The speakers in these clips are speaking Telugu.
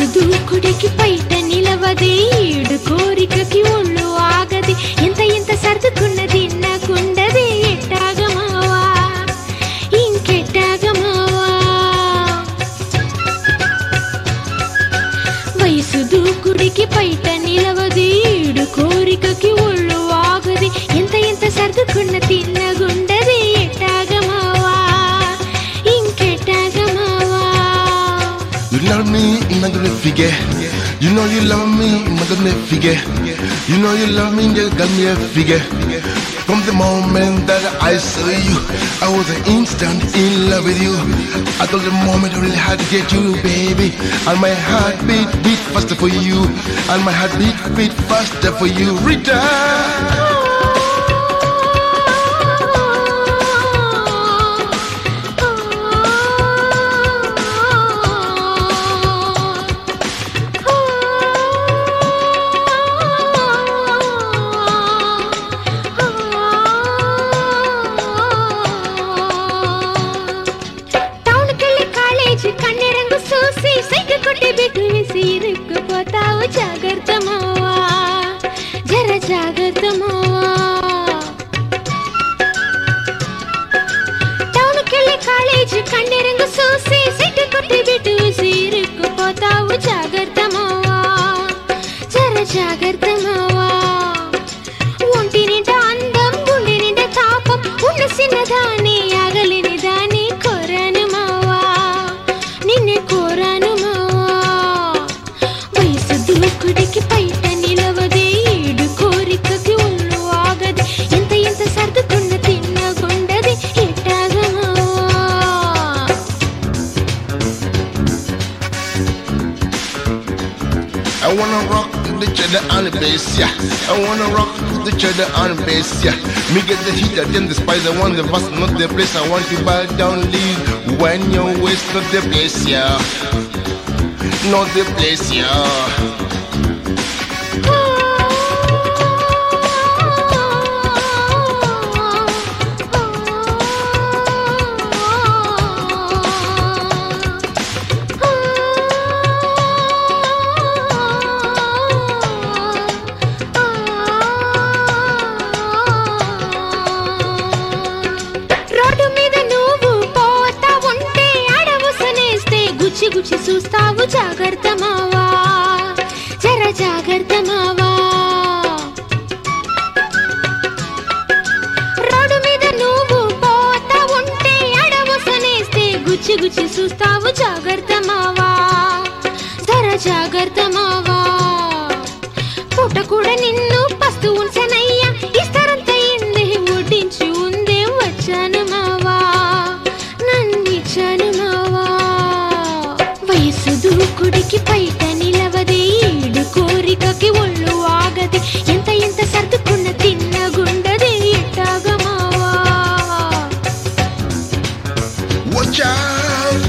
దూకుడికి బయట నిలవదే ఈడు కోరికకి ఒళ్ళు ఆగది ఎంత ఎంత సర్దుకున్నది నాకుండదే ఎట్టాగమావా ఇంకెట్టాగమావా వయసు దూకుడికి బయట నిలవదే ఈడు కోరికకి ఒళ్ళు ఆగది ఎంత ఎంత సర్దుకున్న తిన్నగుండదే ఎట్టాగమావా ఇంకెట్టాగమావా. You love me, I'm not gonna forget. You know you love me, I'm not gonna forget. You know you love me, you got me a figure. From the moment that I saw you, I was an instant in love with you. I thought the moment I really had to get you, baby. And my heart beat faster for you. And my heart beat faster for you. Rita. ఇరుక్కుపోతావు జాగ్రత్త మావా జర జాగ్రత్త మావా. టౌన్కెళ్ళి కాలేజీ కన్నెరంగు చూసి సైట్ కొట్టి బిట్టు వేసి ఇరుక్కుపోతావు జాగ్రత్త మావా జర జాగ్రత్త మావా. ఒంటి నిండా అందం గుండె నిండా తాపం ఉన్న చిన్నదాన్ని ఆగలేని దాన్ని కోరాను మావా నిన్నే కోరాను మావా. దూకుడికి బయట నిలవదే ఈడు కోరికకి ఒళ్ళు ఆగది ఎంత ఎంత సర్దుకున్న తిన్నగుండది ఎట్టాగమావా. I wanna rock the cheddar on the bass, yeah. I wanna rock the cheddar on the bass, yeah. Me get the heat, then the spice. I want the bus, not the place. I want to bow down, leave when your waist, not the place, yeah. Not the place, yeah. గుచ్చి చూస్తావు జాగ్రత్త మావా జర జాగ్రత్త మావా. రోడ్డు మీద నువ్వు పోతా ఉంటే అడవుసనేస్తే గుచ్చి చూస్తావు జాగ్రత్త మావా జర జాగ్రత్త మావా. పూట కూడా నిన్ను పస్తు ఉంచనయ్యా ఇస్తారంత ఇందే ఒడ్డించి ఉందే వచ్చాను మావా నన్నిచ్చాను మావా. వయసు దూకుడికి బయట నిలవదే ఈడు కోరికకి ఒళ్ళు ఆగది ఎంత ఎంత సర్దుకున్న తిన్నగుండదే ఎట్టాగమావా. Watch out!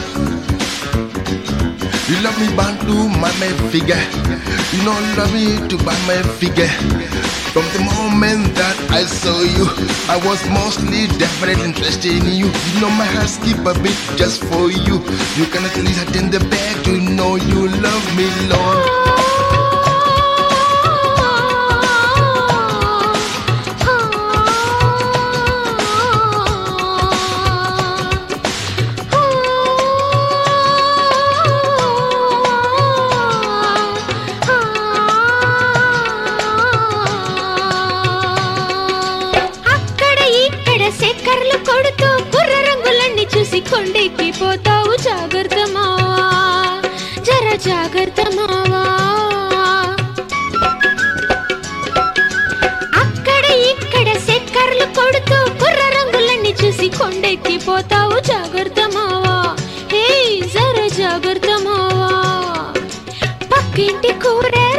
You love me bantu my figure. You know love me to buy my figure. From the moment that I saw you, I was mostly definitely interested in you. You know my heart skip a beat just for you. You cannot leave it in the bag, you know you love me, Lord. సెక్కర్లు కొడుతూ కుర్ర రంగులన్నీ చూసి కొండెక్కి పోతావు జాగ్రత్త మావా జర జాగ్రత్త మావా. అక్కడ ఇక్కడ సెక్కర్లు కొడుతూ కుర్ర రంగులన్నీ చూసి కొండెక్కి పోతావు జాగ్రత్త మావా హే జర జాగ్రత్త మావా. పక్కింటి కూర